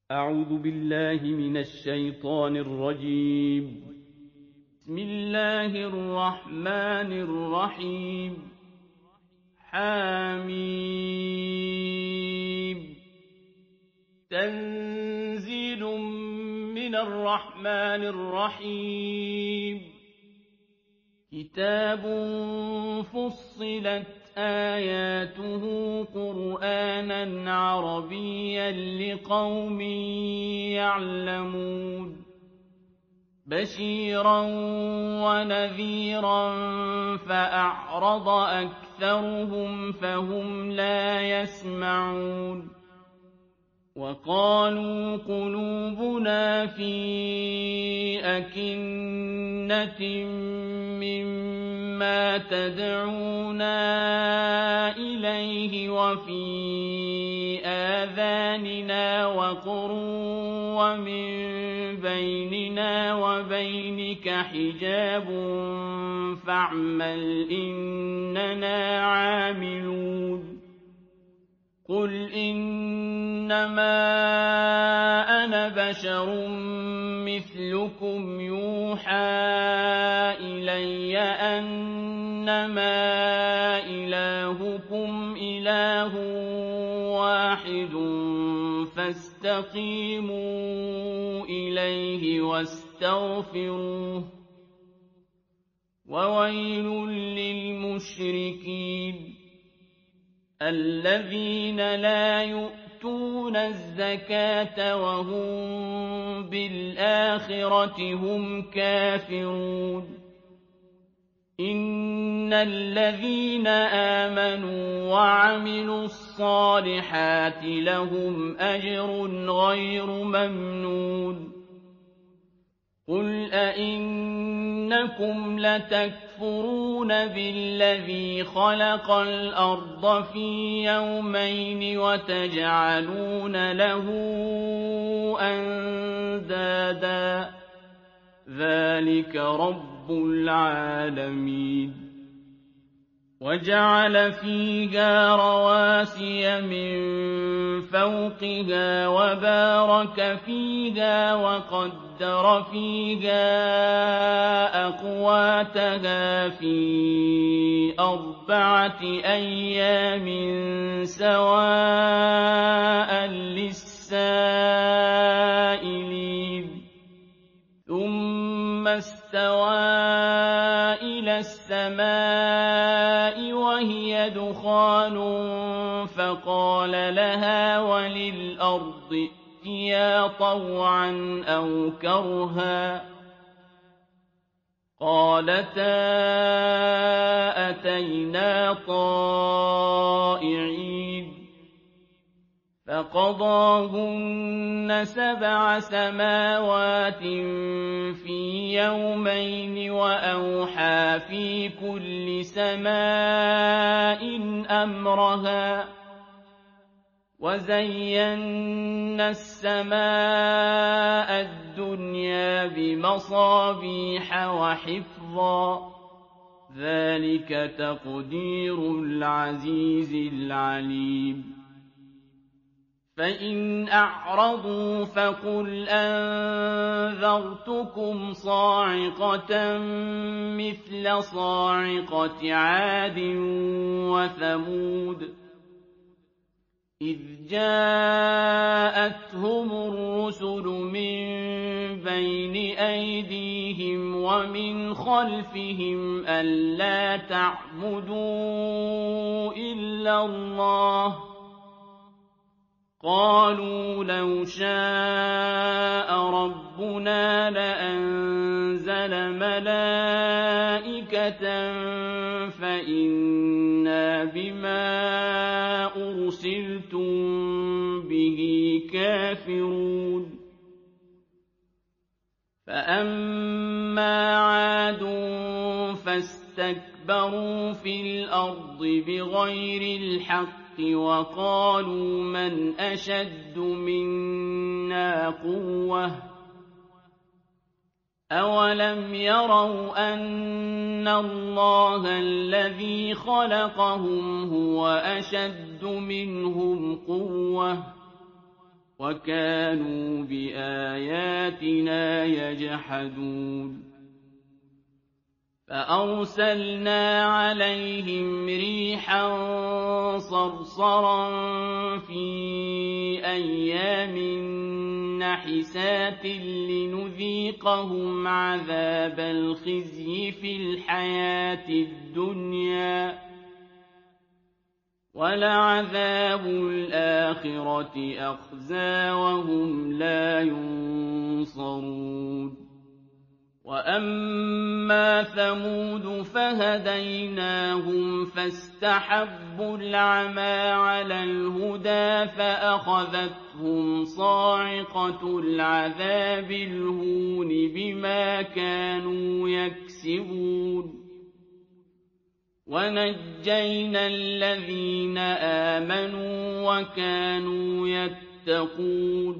أعوذ بالله من الشيطان الرجيم. بسم الله الرحمن الرحيم. حميم. تنزيل من الرحمن الرحيم. كتاب فصلت آياته قرآنًا عربيًّا لقوم يعلمون بشيرًا ونذيرًا فأعرض أكثرهم فهم لا يسمعون وقالوا قلوبنا في أكنة مما تدعونا إليه وفي آذاننا وقر ومن بيننا وبينك حجاب فاعمل إننا عاملون قل إنما أنا بشر مثلكم يوحى إلي أنما إلهكم إله واحد فاستقيموا إليه واستغفروه وويل للمشركين الذين لا يؤتون الزكاة وهم بالآخرة هم كافرون إن الذين آمنوا وعملوا الصالحات لهم أجر غير ممنون قل أئنكم لتكفرون بالذي خلق الأرض في يومين وتجعلون له أندادا ذلك رب العالمين وجعل فيها رواسي من فوقها وبارك فيها وقدر فيها أقواتها في 4 أيام سواء للسائلين ثم استوى إلى السماء وهي دخان فقال لها وللأرض ائتيا طوعا أو كرها قالتا أتينا طائعين فقضاهن 7 سماوات في يومين وأوحى في كل سماء أمرها وزينا السماء الدنيا بمصابيح وحفظا ذلك تقدير العزيز العليم فإن أعرضوا فقل أنذرتكم صاعقة مثل صاعقة عاد وثمود إذ جاءتهم الرسل من بين أيديهم ومن خلفهم ألا تعبدوا إلا الله قالوا لو شاء ربنا لأنزل ملائكة فإنا بما أرسلتم به كافرون فأما عاد فاستكبروا في الأرض بغير الحق وقالوا من أشد منا قوة أولم يروا أن الله الذي خلقهم هو أشد منهم قوة وكانوا بآياتنا يجحدون فأرسلنا عليهم ريحا صرصرا في أيام نحسات لنذيقهم عذاب الخزي في الحياة الدنيا ولعذاب الآخرة أخزى وهم لا ينصرون وأما ثمود فهديناهم فاستحبوا العمى على الهدى فأخذتهم صاعقة العذاب الهون بما كانوا يكسبون ونجينا الذين آمنوا وكانوا يتقون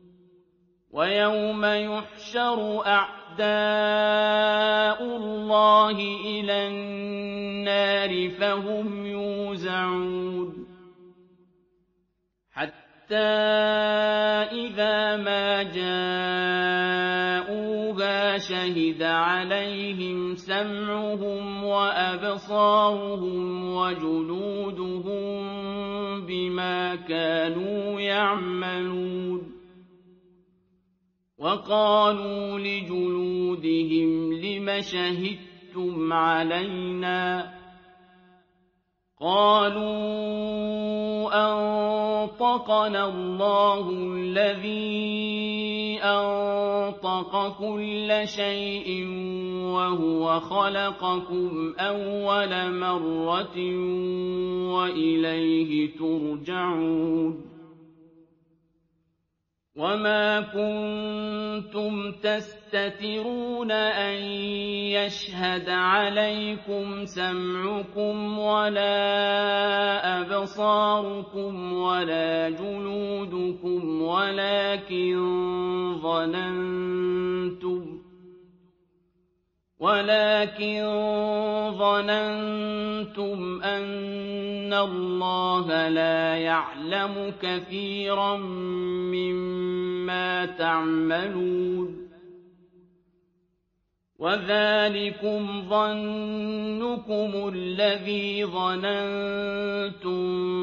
ويوم يحشر أعداء الله إلى النار فهم يوزعون حتى إذا ما جاءوها شهد عليهم سمعهم وأبصارهم وجلودهم بما كانوا يعملون وقالوا لجلودهم لم شهدتم علينا قالوا أنطقنا الله الذي أنطق كل شيء وهو خلقكم أول مرة وإليه ترجعون وما كنتم تستترون أن يشهد عليكم سمعكم ولا أبصاركم ولا جلودكم ولكن ظننتم أن الله لا يعلم كثيرا مما تعملون وذلكم ظنكم الذي ظننتم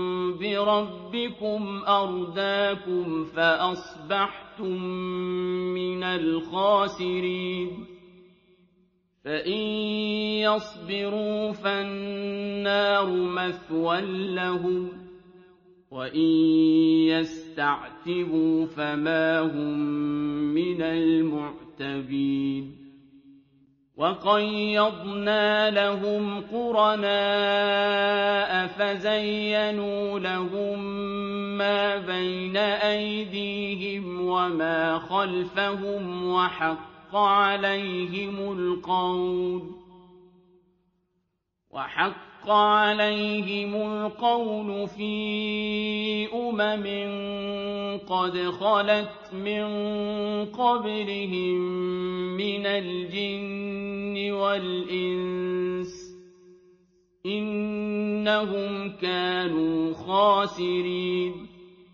بربكم أرداكم فأصبحتم من الخاسرين فإن يصبروا فالنار مثوى لهم وإن يستعتبوا فما هم من المعتبين وقيضنا لهم قرناء فزينوا لهم ما بين أيديهم وما خلفهم وحق عليهم القول في قد خلت من قبلهم من الجن والإنس إنهم كانوا خاسرين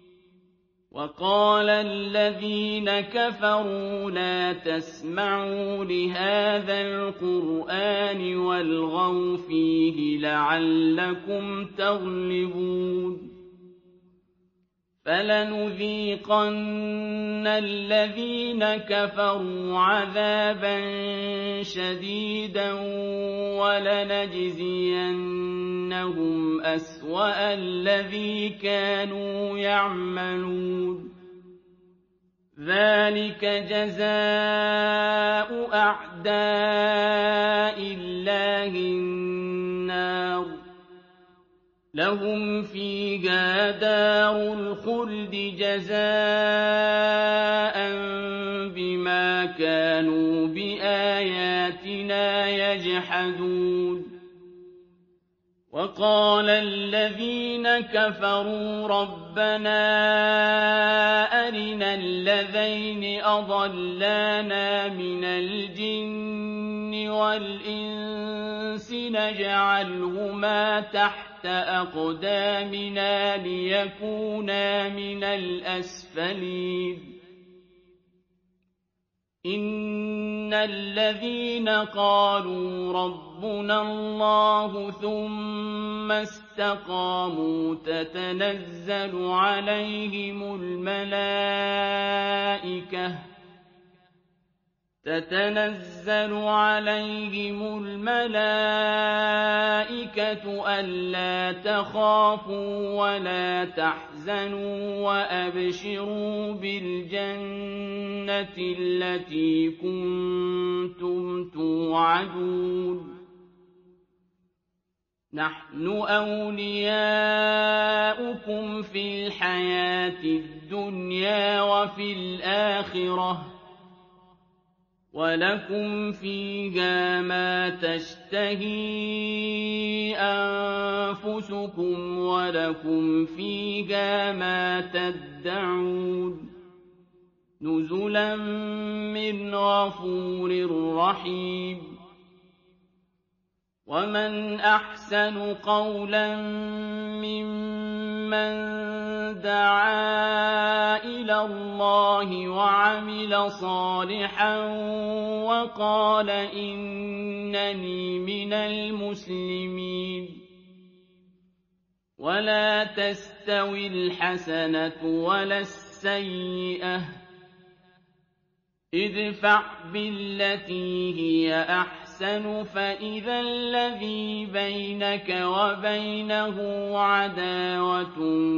وقال الذين كفروا لا تسمعوا لهذا القرآن والغوا فيه لعلكم تغلبون فلنذيقن الذين كفروا عذابا شديدا ولنجزينهم أسوأ الذي كانوا يعملون ذلك جزاء أعداء الله النار لهم فيها دار الخلد جزاء بما كانوا بآياتنا يجحدون وقال الذين كفروا ربنا أرنا الذين أضلانا من الجن والإنس نجعلهما تحت تحت أقدامنا ليكونا من الأسفلين إن الذين قالوا ربنا الله ثم استقاموا تتنزل عليهم الملائكة ألا تخافوا ولا تحزنوا وأبشروا بالجنة التي كنتم توعدون نحن أولياؤكم في الحياة الدنيا وفي الآخرة ولكم فيها ما تشتهي أنفسكم ولكم فيها ما تدعون نزلا من غفور رحيم ومن أحسن قولا ممن دعا إلى الله وعمل صالحا وقال إنني من المسلمين ولا تستوي الحسنة ولا السيئة ادفع بالتي هي أحسن فإذا الذي بينك وبينه عداوة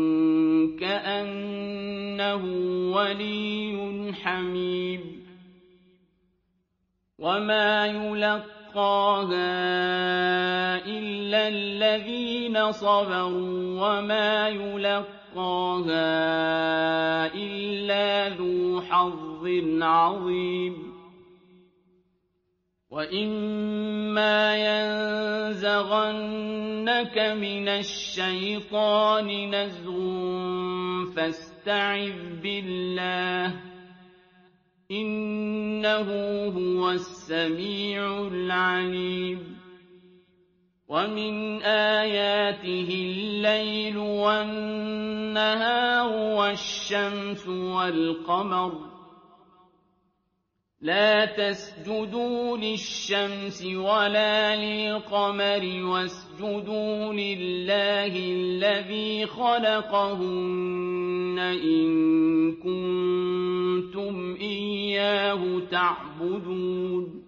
كأنه ولي حميم وما يلقاها إلا الذين صبروا وما يلقاها إلا ذو حظ عظيم وإما ينزغنك من الشيطان نزغ فاستعذ بالله إنه هو السميع العليم ومن آياته الليل والنهار والشمس والقمر لا تسجدوا للشمس ولا للقمر واسجدوا لله الذي خلقهن إن كنتم إياه تعبدون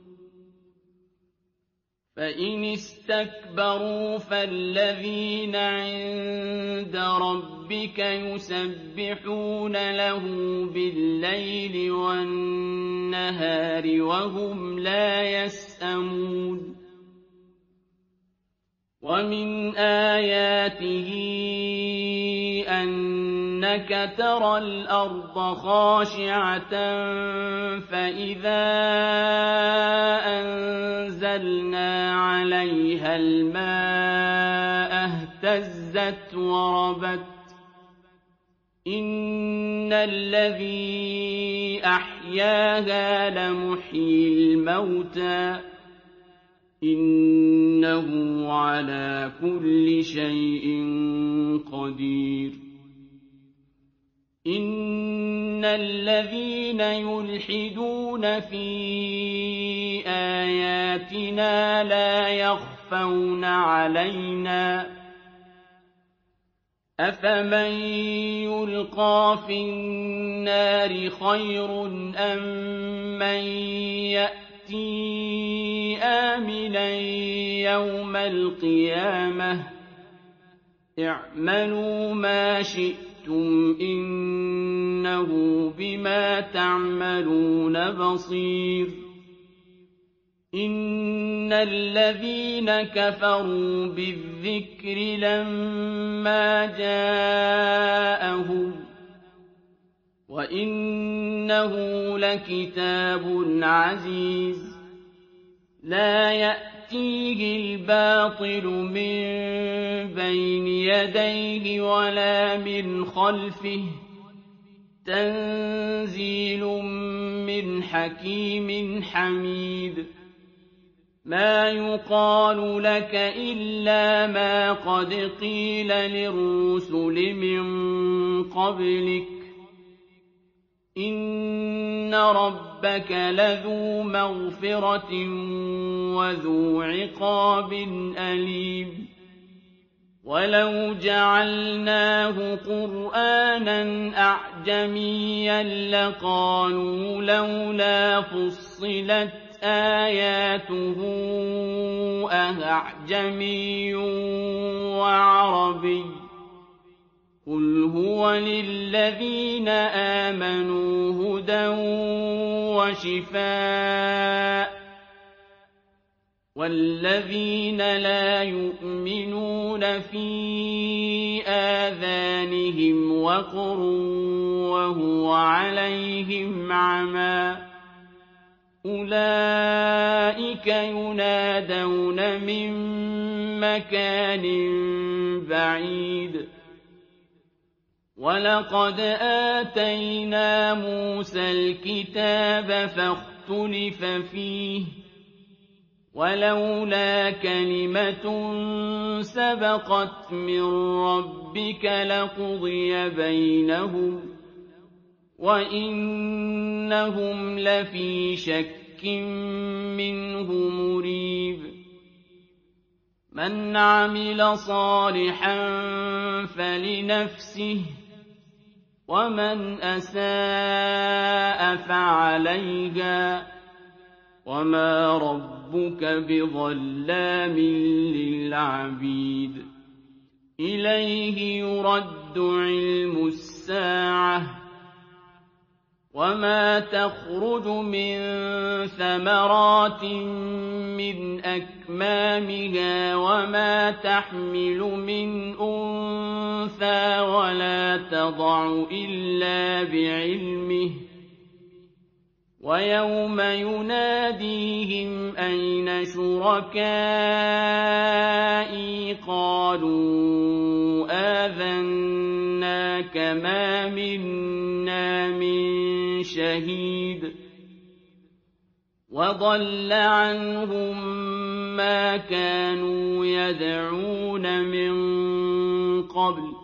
فإن استكبروا فالذين عند ربك يسبحون له بالليل والنهار وهم لا يسأمون ومن آياته أنك ترى الأرض خاشعة فإذا أنزلنا عليها الماء اهتزت وربت إن الذي أحياها لمحيي الموتى إنه على كل شيء قدير إن الذين يلحدون في آياتنا لا يخفون علينا أفمن يلقى في النار خير أم من يأتي آمنا يوم القيامة اعملوا ما شئتم إنه بما تعملون بصير إن الذين كفروا بالذكر لما جاءهم وإنه لكتاب عزيز لا يأتيه الباطل من بين يديه ولا من خلفه تنزيل من حكيم حميد مَا يُقَالُ لَكَ إِلَّا مَا قَدْ قِيلَ لِلرُّسُلِ مِن قَبْلِكَ ۚ إِنَّ رَبَّكَ لَذُو مَغْفِرَةٍ وَذُو عِقَابٍ أَلِيمٍ وَلَوْ جَعَلْنَاهُ قُرْآنًا أَعْجَمِيًّا لَّقَالُوا لَوْلَا فُصِّلَتْ آيَاتُهُ أَأَعْجَمِيٌّ وَعَرَبِيٌّ ۗ قُلْ هُوَ لِلَّذِينَ آمَنُوا هُدًى وَشِفَاءٌ ۖ وَالَّذِينَ لَا يُؤْمِنُونَ فِي آذَانِهِمْ وَقْرٌ وَهُوَ عَلَيْهِمْ عَمًى ۚ أُولَٰئِكَ يُنَادَوْنَ مِن مَّكَانٍ بَعِيدٍ وَلَقَدْ آتَيْنَا مُوسَى الْكِتَابَ فَاخْتُلِفَ فِيهِ ۚ وَلَوْلَا كَلِمَةٌ سَبَقَتْ مِن رَّبِّكَ لَقُضِيَ بَيْنَهُمْ ۚ وَإِنَّهُمْ لَفِي شَكٍّ مِّنْهُ مُرِيبٍ مَنْ عَمِلَ صَالِحًا فَلِنَفْسِهِ ۖ وَمَنْ أَسَاءَ فَعَلَيْهَا ۗ وَمَا رَبُّكَ بِظَلَّامٍ لِّلْعَبِيدِ إِلَيْهِ يُرَدُّ عِلْمُ السَّاعَةِ ۚ وَمَا تَخْرُجُ مِن ثَمَرَاتٍ مِّنْ أَكْمَامِهَا وَمَا تَحْمِلُ مِنْ أُنثَىٰ وَلَا تَضَعُ إِلَّا بِعِلْمِهِ ۚ وَيَوْمَ يُنَادِيهِمْ أَيْنَ شُرَكَائِي قَالُوا آذَنَّاكَ مَا مِنَّا مِن شَهِيدٍ وَضَلَّ عَنْهُم مَّا كَانُوا يَدْعُونَ مِن قَبْلُ ۖ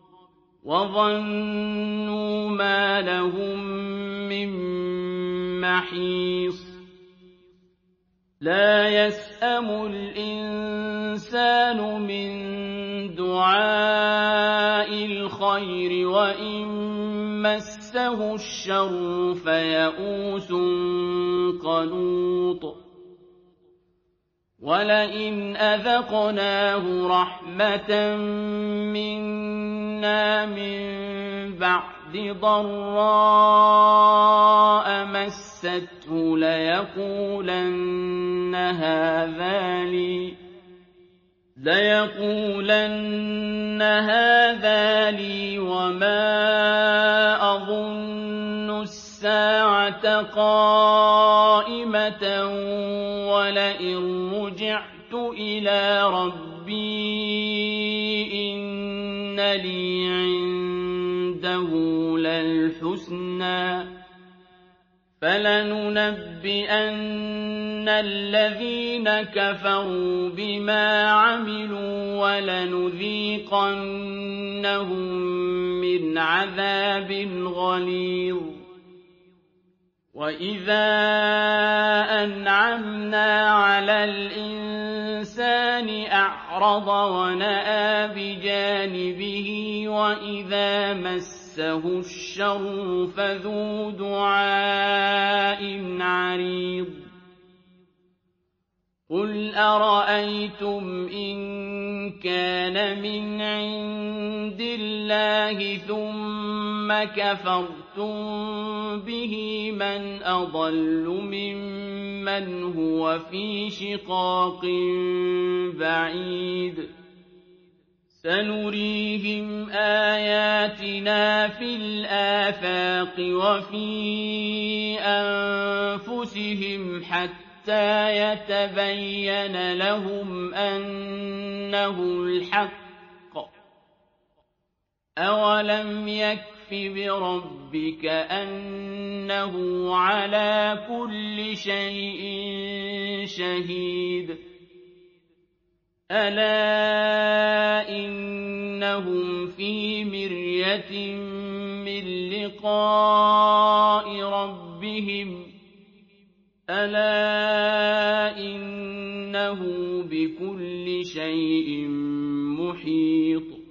وَظَنُّوا مَا لَهُم مِّن مَّحِيصٍ لَّا يَسْأَمُ الْإِنسَانُ مِن دُعَاءِ الْخَيْرِ وَإِن مَّسَّهُ الشَّرُّ فَيَئُوسٌ قَنُوطٌ وَلَئِنْ أَذَقْنَاهُ رَحْمَةً مِّنَّا مِن بَعْدِ ضَرَّاءَ مَسَّتْهُ لَيَقُولَنَّ هَٰذَا لِي وَمَا أَظُنُّ السَّاعَةَ قَائِمَةً وَلَئِن رُّجِعْتُ إِلَىٰ رَبِّي إِنَّ لِي عِندَهُ لَلْحُسْنَىٰ ۚ فَلَنُنَبِّئَنَّ الَّذِينَ كَفَرُوا بِمَا عَمِلُوا وَلَنُذِيقَنَّهُم مِّنْ عَذَابٍ غَلِيظٍ وَإِذَا أَنْعَمْنَا عَلَى الْإِنسَانِ أَعْرَضَ وَنَأَىٰ بِجَانِبِهِ وَإِذَا مَسَّهُ الشَّرُّ فَذُو دُعَاءٍ عَرِيضٍ قُلْ أَرَأَيْتُمْ إِن كَانَ مِنْ عِندِ اللَّهِ ثُمَّ كَفَرْتُم بِهِ مَنْ أَضَلُّ مِمَّنْ هُوَ فِي شِقَاقٍ بَعِيدٍ سَنُرِيهِمْ آيَاتِنَا فِي الْآفَاقِ وَفِي أَنفُسِهِمْ حَتَّىٰ يَتَبَيَّنَ لَهُمْ أَنَّهُ الْحَقُّ ۗ أَوَلَمْ يَكْفِ بربك أنه على كل شيء شهيد ألا إنهم في مرية من لقاء ربهم ألا إنه بكل شيء محيط